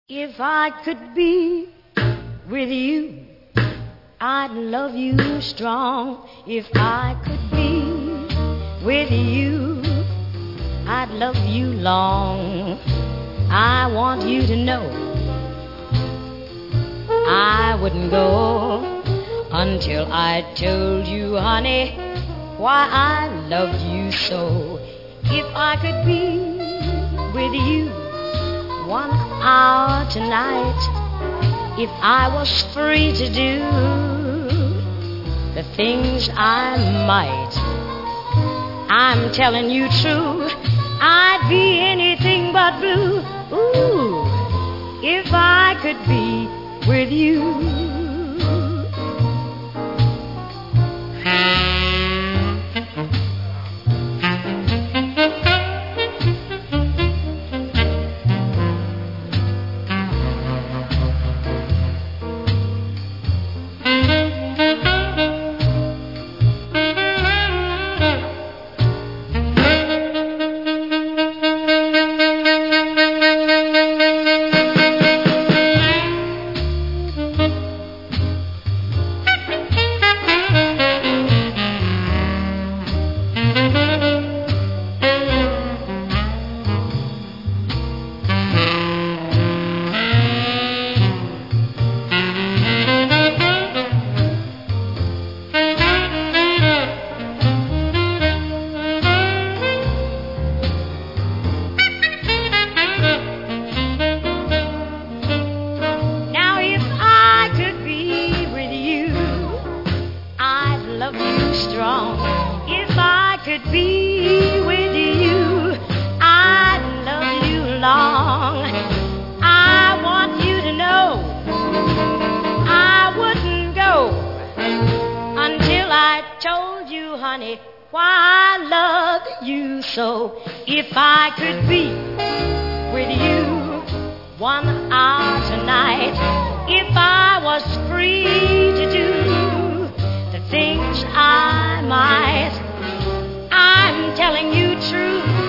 If I could be with you, I'd love you strong. If I could be with you, I'd love you long. I want you to know I wouldn't go until I told you, honey, why I loved you so. If I could be with you 1 hour tonight, if I was free to do the things I might, I'm telling you true, I'd be anything but blue. Ooh, if I could be with you. If I could be with you, I'd love you long. I want you to know I wouldn't go until I told you, honey, why I love you so. If I could be with you 1 hour tonight, if I was free to do the things I might, I'm telling you true,